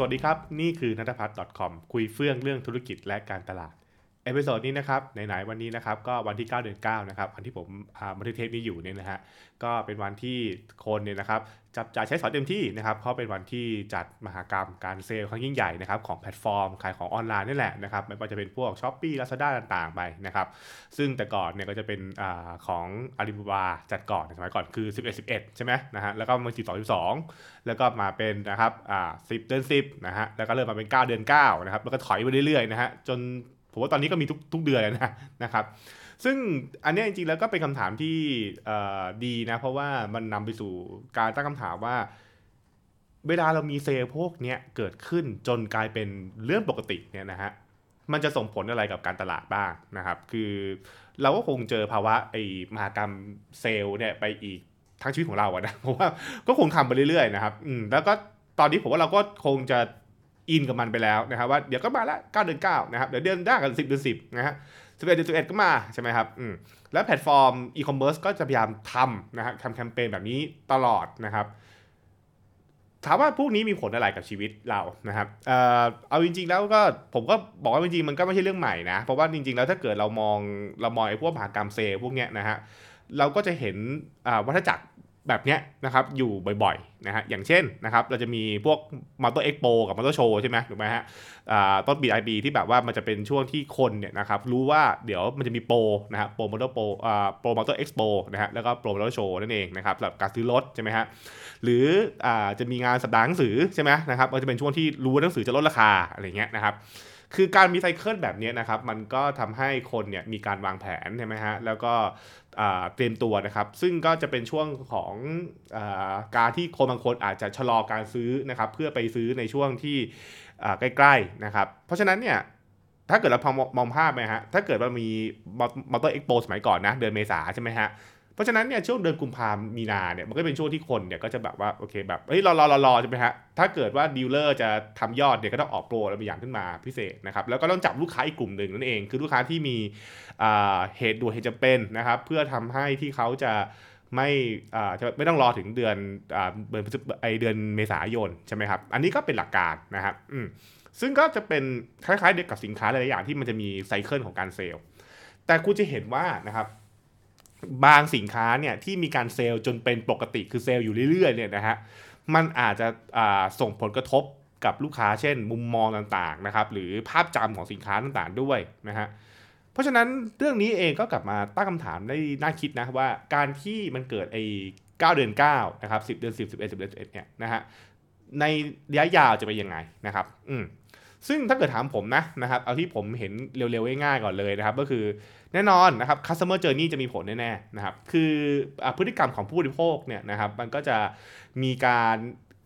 วัสดีครับนี่คือนัทพัฒน์ .com คุยเฟื่องเรื่องธุรกิจและการตลาดเอพิโซดนี้นะครับไหนๆวันนี้นะครับก็วันที่9เดือน9นะครับวันที่ผมบันทึกเทปนี้อยู่เนี่ยนะฮะก็เป็นวันที่คนเนี่ยนะครับจับจ่ายใช้สอยเต็มที่นะครับเพราะเป็นวันที่จัดมหกรรมการเซลล์ครั้งยิ่งใหญ่นะครับของแพลตฟอร์มขายของออนไลน์นี่แหละนะครับไม่ว่าจะเป็นพวก Shopee Lazada ต่างๆไปนะครับซึ่งแต่ก่อนเนี่ยก็จะเป็นของ Alibaba จัดก่อนสมัยก่อนคือ11ใช่ไหมนะฮะแล้วก็มา12แล้วก็มาเป็นนะครับ10เดือน10นะฮะแล้วก็เริ่มมาเป็น9เดือน9นะครับแล้วก็ถอยไปเรื่อยๆนะฮะจนผมว่าตอนนี้ก็มีทุกเดือนเลยนะครับซึ่งอันนี้จริงๆแล้วก็เป็นคำถามที่ดีนะเพราะว่ามันนำไปสู่การตั้งคำถามว่าเวลาเรามีเซลล์พวกนี้เกิดขึ้นจนกลายเป็นเรื่องปกติเนี่ยนะฮะมันจะส่งผลอะไรกับการตลาดบ้างนะครับคือเราก็คงเจอภาวะไอ้มหากรรมเซลล์เนี่ยไปอีกทั้งชีวิตของเราอะนะเพราะว่าก็คงทำไปเรื่อยๆนะครับแล้วก็ตอนนี้ผมว่าเราก็คงจะอินกับมันไปแล้วนะครับว่าเดี๋ยวก็มาละ9เดือน9นะครับเดี๋ยวเดือนหน้ากัน10เดือน10นะฮะ11เดือน11ก็มาใช่ไหมครับแล้วแพลตฟอร์มอีคอมเมิร์ซก็จะพยายามทำนะฮะทำแคมเปญแบบนี้ตลอดนะครับถามว่าพวกนี้มีผลอะไรกับชีวิตเรานะครับเอาจริงๆแล้วก็ผมก็บอกว่าจริงๆมันก็ไม่ใช่เรื่องใหม่นะเพราะว่าจริงๆแล้วถ้าเกิดเรามองไอ้พวกมหากรรมเซลล์พวกเนี้ยนะฮะเราก็จะเห็นวัฏจักรแบบเนี้ยนะครับอยู่บ่อยๆนะฮะอย่างเช่นนะครับเราจะมีพวกมอเตอร์เอ็กโปกับมอเตอร์โชว์ใช่ไหมถูกไหมฮะต้นปีปลายปีที่แบบว่ามันจะเป็นช่วงที่คนเนี่ยนะครับรู้ว่าเดี๋ยวมันจะมีโปรนะฮะโปรมอเตอร์โปรโปรมอเตอร์เอ็กซ์โปนะฮะแล้วก็โปรมอเตอร์โชว์นั่นเองนะครับสำหรับการซื้อรถใช่ไหมฮะหรือจะมีงานสัปดาห์หนังสือใช่ไหมนะครับมันจะเป็นช่วงที่รู้ว่าหนังสือจะลดราคาอะไรเงี้ยนะครับคือการมีไซเคิลแบบนี้นะครับมันก็ทำให้คนเนี่ยมีการวางแผนใช่ไหมฮะแล้วก็เตรียมตัวนะครับซึ่งก็จะเป็นช่วงของการที่คนบางคนอาจจะชะลอการซื้อนะครับเพื่อไปซื้อในช่วงที่ใกล้ๆนะครับเพราะฉะนั้นเนี่ยถ้าเกิดเรามองภาพไหมฮะถ้าเกิดว่ามีมอเตอร์เอ็กโปสมัยก่อนนะเดือนเมษาใช่ไหมฮะเพราะฉะนั้นเนี่ยช่วงเดือนกุมภาพันธ์มีนาเนี่ยมันก็เป็นช่วงที่คนเนี่ยก็จะแบบว่าโอเคแบบเฮ้ยรอใช่ไหมฮะถ้าเกิดว่าดีลเลอร์จะทำยอดเนี่ยก็ต้องออกโปรอะไรบางอย่างขึ้นมาพิเศษนะครับแล้วก็ต้องจับลูกค้าอีกกลุ่มหนึ่งนั่นเองคือลูกค้าที่มีเหตุด่วนเหตุจำเป็นนะครับเพื่อทำให้ที่เขาจะไม่จะไม่ต้องรอถึงเดือนเดือนเมษายนใช่ไหมครับอันนี้ก็เป็นหลักการนะครับซึ่งก็จะเป็นคล้ายๆเดียวกับสินค้าหลายๆอย่างที่มันจะมีไซเคิลของการเซลล์แต่คุณจะเห็นว่านะครับบางสินค้าเนี่ยที่มีการเซลล์จนเป็นปกติคือเซลล์อยู่เรื่อยๆเนี่ยนะฮะมันอาจจะส่งผลกระทบกับลูกค้าเช่นมุมมองต่างๆนะครับหรือภาพจำของสินค้าต่างๆด้วยนะฮะเพราะฉะนั้นเรื่องนี้เองก็กลับมาตั้งคำถามได้น่าคิดนะว่าการที่มันเกิดไอ้9เดือน9นะครับ10เดือน10 11 10เดือน11เนี่ยนะฮะในระยะยาวจะเป็นยังไงนะครับซึ่งถ้าเกิดถามผมนะครับเอาที่ผมเห็นเร็วๆง่ายๆก่อนเลยนะครับก็คือแน่นอนนะครับ customer journey จะมีผลแน่ๆนะครับคือพฤติกรรมของผู้บริโภคเนี่ยนะครับมันก็จะมีการ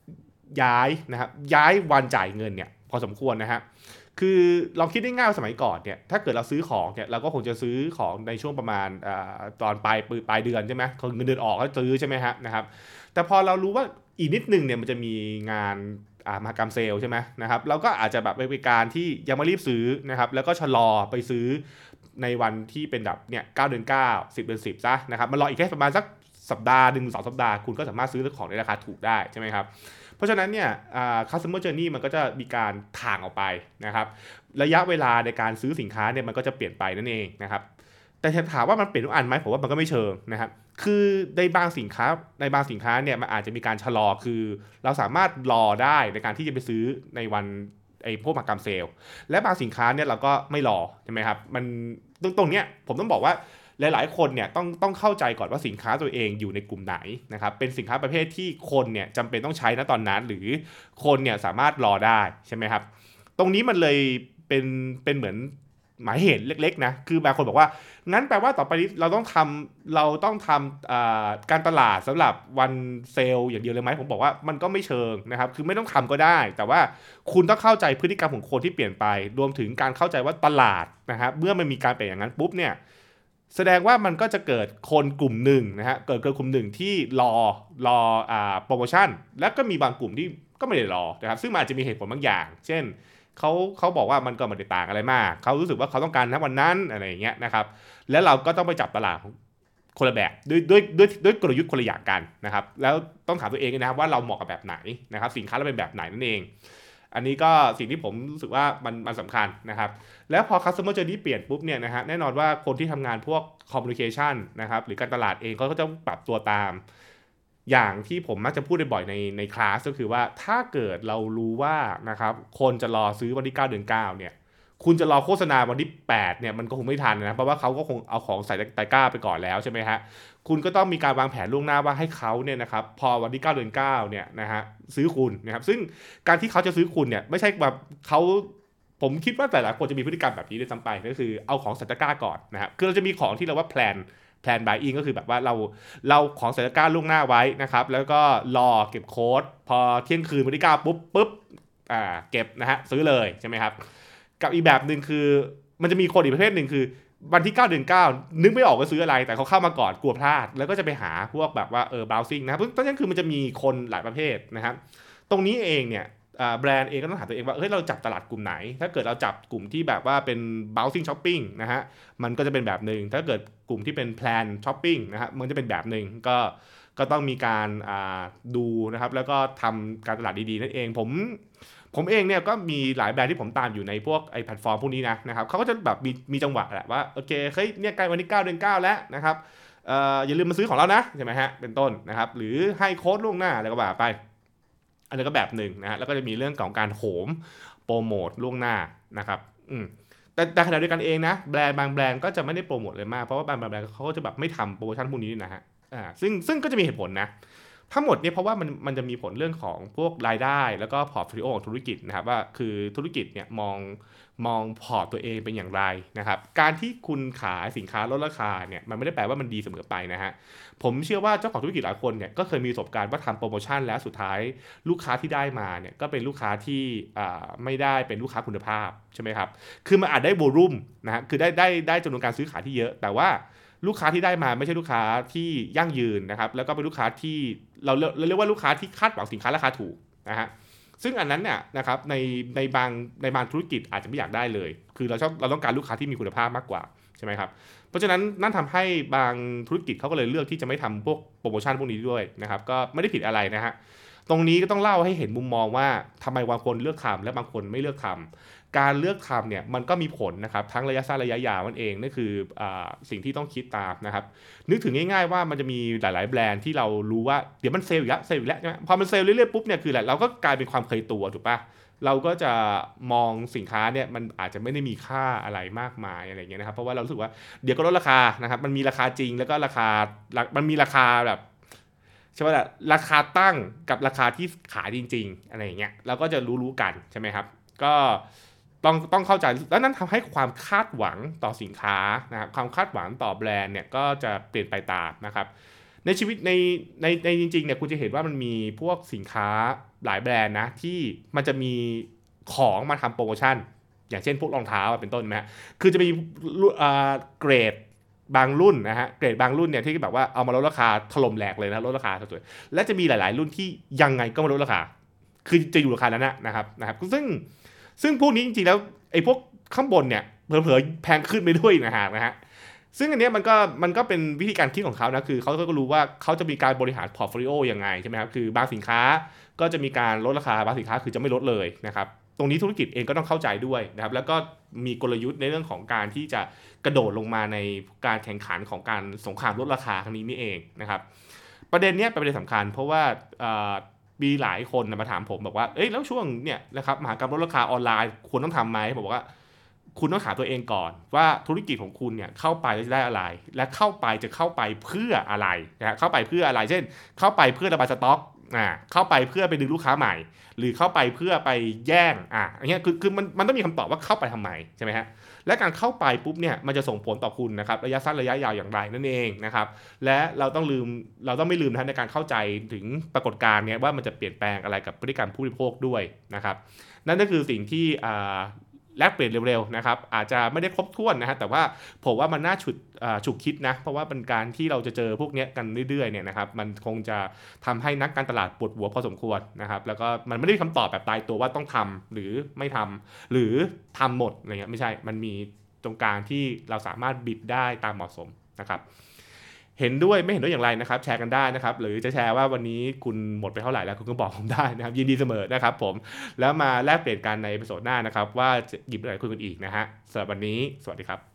ย้ายวันจ่ายเงินเนี่ยพอสมควรนะฮะคือเราคิดได้ง่ายสมัยก่อนเนี่ยถ้าเกิดเราซื้อของเนี่ยเราก็คงจะซื้อของในช่วงประมาณตอนปลายเดือนใช่ไหมเงินเดือนออกก็ซื้อใช่ไหมฮะนะครับแต่พอเรารู้ว่าอีกนิดนึงเนี่ยมันจะมีงานมหกรรมเซลล์ใช่ไหมนะครับเราก็อาจจะแบบไปการที่ยังไม่รีบซื้อนะครับแล้วก็ชะลอไปซื้อในวันที่เป็นแบบเนี่ย9เดือน9 10เดือน10ซะนะครับมันรออีกแค่ประมาณสักสัปดาห์1 2 สัปดาห์คุณก็สามารถซื้อของในราคาถูกได้ใช่ไหมครับเพราะฉะนั้นเนี่ยcustomer journey มันก็จะมีการถ่างออกไปนะครับระยะเวลาในการซื้อสินค้าเนี่ยมันก็จะเปลี่ยนไปนั่นเองนะครับแต่ถามว่ามันเปลี่ยนทุกอันไหมผมว่ามันก็ไม่เชิงนะครับคือในบางสินค้าเนี่ยมันอาจจะมีการชะลอคือเราสามารถรอได้ในการที่จะไปซื้อในวันไอ้พวกมหกรรมเซลล์และบางสินค้าเนี่ยเราก็ไม่รอใช่ไหมครับมันตรงเนี้ยผมต้องบอกว่าหลายๆคนเนี่ยต้องเข้าใจก่อนว่าสินค้าตัวเองอยู่ในกลุ่มไหนนะครับเป็นสินค้าประเภทที่คนเนี่ยจำเป็นต้องใช้ณตอนนั้นหรือคนเนี่ยสามารถรอได้ใช่ไหมครับตรงนี้มันเลยเป็นเหมือนหมายเหตุเล็กๆนะคือบางคนบอกว่างั้นแปลว่าต่อไปนี้เราต้องทำการตลาดสำหรับวันเซลล์อย่างเดียวเลยไหมผมบอกว่ามันก็ไม่เชิงนะครับคือไม่ต้องทำก็ได้แต่ว่าคุณต้องเข้าใจพฤติกรรมของคนที่เปลี่ยนไปรวมถึงการเข้าใจว่าตลาดนะครับเมื่อมันมีการเปลี่ยนอย่างนั้นปุ๊บเนี่ยแสดงว่ามันก็จะเกิดคนกลุ่มหนึ่งนะฮะเกิดกลุ่มหนึ่งที่รอโปรโมชั่นแล้วก็มีบางกลุ่มที่ก็ไม่ได้รอนะครับซึ่งมันอาจจะมีเหตุผลบางอย่างเช่นเขาบอกว่ามันก็ไม่ได้ต่างอะไรมากเขารู้สึกว่าเขาต้องการณวันนั้นอะไรอย่างเงี้ยนะครับแล้วเราก็ต้องไปจับตลาดคนละแบบด้วยกลยุทธ์คนละอย่างกันนะครับแล้วต้องถามตัวเองนะครับว่าเราเหมาะกับแบบไหนนะครับสินค้าเราเป็นแบบไหนนั่นเองอันนี้ก็สิ่งที่ผมรู้สึกว่ามันสำคัญนะครับแล้วพอ customer journey เปลี่ยนปุ๊บเนี่ยนะฮะแน่นอนว่าคนที่ทำงานพวก communication นะครับหรือการตลาดเองก็จะปรับตัวตามอย่างที่ผมมักจะพูดบ่อยในคลาสก็คือว่าถ้าเกิดเรารู้ว่านะครับคนจะรอซื้อวันที่9เดือน9เนี่ยคุณจะรอโฆษณาวันที่8เนี่ยมันก็คงไม่ทันนะเพราะว่าเขาก็คงเอาของใส่ตะกร้าไปก่อนแล้วใช่ไหมฮะคุณก็ต้องมีการวางแผนล่วงหน้าว่าให้เขาเนี่ยนะครับพอวันที่9เดือน9เนี่ยนะฮะซื้อคุณนะครับซึ่งการที่เขาจะซื้อคุณเนี่ยไม่ใช่แบบเขาผมคิดว่าแต่ละคนจะมีพฤติกรรมแบบนี้ด้วยซ้ำไปก็คือเอาของใส่ตะกร้าก่อนนะครับคือเราจะมีของที่เราว่าแพลน buying ก็คือแบบว่าเราของใส่ตะกร้าล่วงหน้าไว้นะครับแล้วก็รอเก็บโค้ดพอเที่ยงคืนวันที่9ปุ๊บเก็บนะฮะซื้อเลยใช่ไหมครับกับอีกแบบหนึ่งคือมันจะมีคนอีกประเภทหนึ่งคือวันที่9เดือน9นึกไม่ออกว่าซื้ออะไรแต่เขาเข้ามาก่อนกลัวพลาดแล้วก็จะไปหาพวกแบบว่าbrowsing นะครับเพราะฉะนั้นคือมันจะมีคนหลายประเภทนะครับตรงนี้เองเนี่ยแบรนด์เองก็ต้องถามตัวเองว่าเฮ้ยเราจับตลาดกลุ่มไหนถ้าเกิดเราจับกลุ่มที่แบบว่าเป็น browsing shopping นะฮะมันก็จะเป็นแบบหนึ่งถ้าเกิดกลุ่มที่เป็น plan shopping นะฮะมันจะเป็นแบบหนึ่งก็ต้องมีการดูนะครับแล้วก็ทำการตลาดดีๆนั่นเองผมเองเนี่ยก็มีหลายแบรนด์ที่ผมตามอยู่ในพวกไอแพลตฟอร์มพวกนี้นะครับเขาก็จะแบบมีจังหวะแหละว่าโอเคเฮ้ยเนี่ยใกล้วันที่9เดือน9แล้วนะครับอย่าลืมมาซื้อของเรานะใช่ไหมฮะเป็นต้นนะครับหรือให้โค้ดล่วงหน้าอะไรก็ว่าไปอันนี้ก็แบบหนึ่งนะฮะแล้วก็จะมีเรื่องของการโหมโปรโมทล่วงหน้านะครับแต่ขณะเดียวกันเองนะแบรนด์บางแบรนด์ก็จะไม่ได้โปรโมทเลยมากเพราะว่าบางแบรนด์เขาก็จะแบบไม่ทำโปรโมชั่นพวกนี้นะฮะซึ่งก็จะมีเหตุผลนะทั้งหมดเนี่ยเพราะว่ามันจะมีผลเรื่องของพวกรายได้แล้วก็พอร์ตโฟลิโอของธุรกิจนะครับว่าคือธุรกิจเนี่ยมองพอร์ตตัวเองเป็นอย่างไรนะครับการที่คุณขายสินค้าลดราคาเนี่ยมันไม่ได้แปลว่ามันดีเสมอไปนะฮะผมเชื่อว่าเจ้าของธุรกิจหลายคนเนี่ยก็เคยมีประสบการณ์ว่าทำโปรโมชั่นแล้วสุดท้ายลูกค้าที่ได้มาเนี่ยก็เป็นลูกค้าที่ไม่ได้เป็นลูกค้าคุณภาพใช่ไหมครับคือมันอาจได้โวลุ่มนะฮะคือได้จำนวนการซื้อขายที่เยอะแต่ว่าลูกค้าที่ได้มาไม่ใช่ลูกค้าที่ยั่งยืนนะครับแล้วก็เป็นลูกค้าที่เราเรียกว่าลูกค้าที่คาดหวังสินค้าราคาถูกนะฮะซึ่งอันนั้นเนี่ยนะครับในบางธุรกิจอาจจะไม่อยากได้เลยคือเราต้องการลูกค้าที่มีคุณภาพมากกว่าใช่ไหมครับเพราะฉะนั้นนั่นทำให้บางธุรกิจเขาก็เลยเลือกที่จะไม่ทำพวกโปรโมชั่นพวกนี้ด้วยนะครับก็ไม่ได้ผิดอะไรนะฮะตรงนี้ก็ต้องเล่าให้เห็นมุมมองว่าทำไมบางคนเลือกทำและบางคนไม่เลือกทำการเลือกทำเนี่ยมันก็มีผลนะครับทั้งระยะสั้นระยะยาวนั่นเองนั่นคือสิ่งที่ต้องคิดตามนะครับนึกถึงง่ายๆว่ามันจะมีหลายๆแบรนด์ที่เรารู้ว่าเดี๋ยวมันเซลล์อีกแล้วใช่ไหมพอมันเซลล์เรื่อยๆปุ๊บเนี่ยคือแหละเราก็กลายเป็นความเคยตัวถูกปะเราก็จะมองสินค้าเนี่ยมันอาจจะไม่ได้มีค่าอะไรมากมายอะไรเงี้ยนะครับเพราะว่าเรารู้สึกว่าเดี๋ยวก็ลดราคานะครับมันมีราคาจริงแล้วก็มันมีราคาแบบใช่ไหมล่ะราคาตั้งกับราคาที่ขายจริงๆอะไรอย่างเงี้ยเราก็จะรู้กันใช่ไหมครับก็ต้องเข้าใจแล้วนั้นทำให้ความคาดหวังต่อสินค้านะครับความคาดหวังต่อแบรนด์เนี่ยก็จะเปลี่ยนไปตามนะครับในชีวิตในจริงๆเนี่ยคุณจะเห็นว่ามันมีพวกสินค้าหลายแบรนด์นะที่มันจะมีของมาทำโปรโมชั่นอย่างเช่นพวกรองเท้าเป็นต้นไหมฮะคือจะมีเกรดบางรุ่นนะฮะเกรดบางรุ่นเนี่ยที่แบบว่าเอามาลดราคาถล่มแหลกเลยนะลดราคาสวยๆและจะมีหลายๆรุ่นที่ยังไงก็มาลดราคาคือจะอยู่ราคานั้นนะครับซึ่งพวกนี้จริงๆแล้วไอ้พวกข้างบนเนี่ยเผลอๆแพงขึ้นไปด้วยนะฮะซึ่งอันนี้มันก็เป็นวิธีการคิดของเขานะคือเขาก็รู้ว่าเขาจะมีการบริหารพอร์ตโฟลิโอยังไงใช่ไหมครับคือบางสินค้าก็จะมีการลดราคาบางสินค้าคือจะไม่ลดเลยนะครับตรงนี้ธุรกิจเองก็ต้องเข้าใจด้วยนะครับแล้วก็มีกลยุทธ์ในเรื่องของการที่จะกระโดดลงมาในการแข่งขันของการสงครามลดราคาครั้งนี้นี่เองนะครับประเด็นนี้เป็นประเด็นสำคัญเพราะว่ามีหลายคนมาถามผมบอกว่าเอ้ยแล้วช่วงเนี่ยนะครับมหากรรมลดราคาออนไลน์ควรต้องทำไหมผมบอกว่าคุณต้องถามตัวเองก่อนว่าธุรกิจของคุณเนี่ยเข้าไปแล้วจะได้อะไรและเข้าไปเพื่ออะไรนะเข้าไปเพื่ออะไรเช่นเข้าไปเพื่อระบายสต็อกเข้าไปเพื่อไปดึงลูกค้าใหม่หรือเข้าไปเพื่อไปแย่งอย่างเงี้ยคือมันต้องมีคำตอบว่าเข้าไปทำไมใช่ไหมฮะและการเข้าไปปุ๊บเนี่ยมันจะส่งผลต่อคุณนะครับระยะสั้นระยะยาวอย่างไรนั่นเองนะครับและเราต้องไม่ลืมนะในการเข้าใจถึงปรากฏการณ์เนี้ยว่ามันจะเปลี่ยนแปลงอะไรกับพฤติกรรมผู้บริโภคด้วยนะครับนั่นก็คือสิ่งที่แลกเปลี่ยนเร็วๆนะครับอาจจะไม่ได้ครบถ้วนนะฮะแต่ว่าผมว่ามันน่าฉุกคิดนะเพราะว่าเป็นการที่เราจะเจอพวกนี้กันเรื่อยๆเนี่ยนะครับมันคงจะทำให้นักการตลาดปวดหัวพอสมควรนะครับแล้วก็มันไม่ได้มีคำตอบแบบตายตัวว่าต้องทำหรือไม่ทำหรือทำหมดอะไรเงี้ยไม่ใช่มันมีตรงกลางที่เราสามารถบิดได้ตามเหมาะสมนะครับเห็นด้วยไม่เห็นด้วยอย่างไรนะครับแชร์กันได้นะครับหรือจะแชร์ว่าวันนี้คุณหมดไปเท่าไหร่แล้วคุณก็บอกผมได้นะครับยินดีเสมอนะครับผมแล้วมาแลกเปลี่ยนกันในเอพิโซดหน้านะครับว่าจะหยิบอะไรคุยกันอีกนะฮะสำหรับวันนี้สวัสดีครับ